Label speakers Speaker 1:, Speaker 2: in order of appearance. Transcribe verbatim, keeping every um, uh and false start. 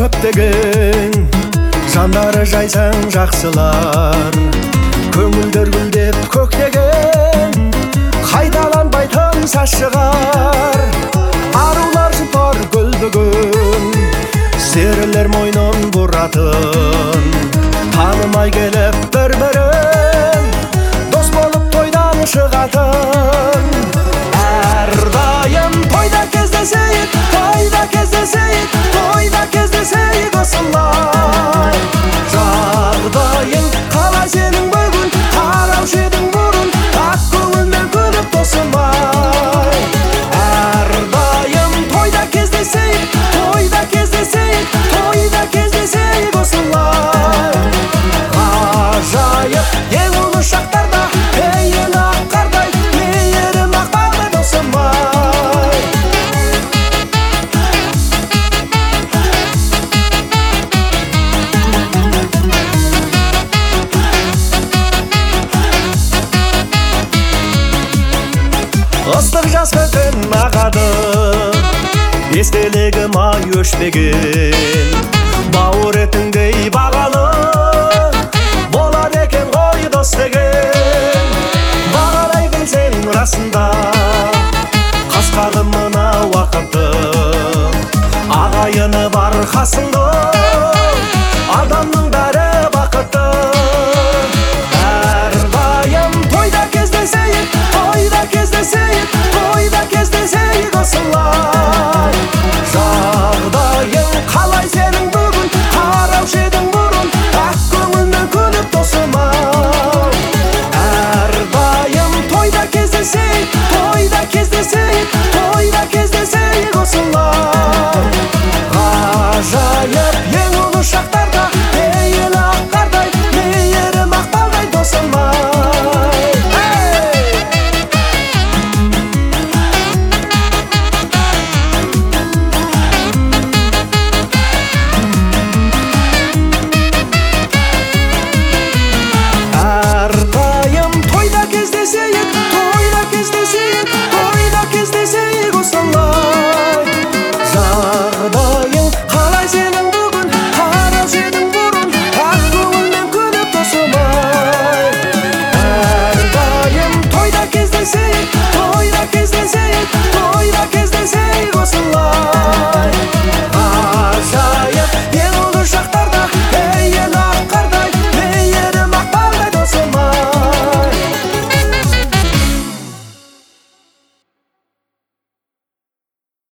Speaker 1: көптеген жандары жайсаң жақсылар, көңілдер гүлдеп көктеген, қайталанбайтын саз шығар. Арулар жұпар гүл бүгін, серілер мойнын бұратын, танымай келіп бір-бірін, дос болып тойдан шығатын. Әрдайым тойда кездесейік, тойда кездесейік, тойда кездесейік осылай. Жағдайың қалай сенің бүгін, қараушы едің бұрын, ақ көңілмен күліп тосылмай. Әрдайым тойда кездесейік, тойда кездесейік, тойда кездесейік осылай. Ғажайып ең ұлы шақтарда, пейіл ақ қардай, мейірім ақ бағдай досым-ай. Ыстық жас күн ағады, естелігім ай өшпеген, бауыр етіңдей бағалы болады екен ғой дос деген. Бағалай білсең расында қас қағым мына уақытты, ағайыны бар қасыңда.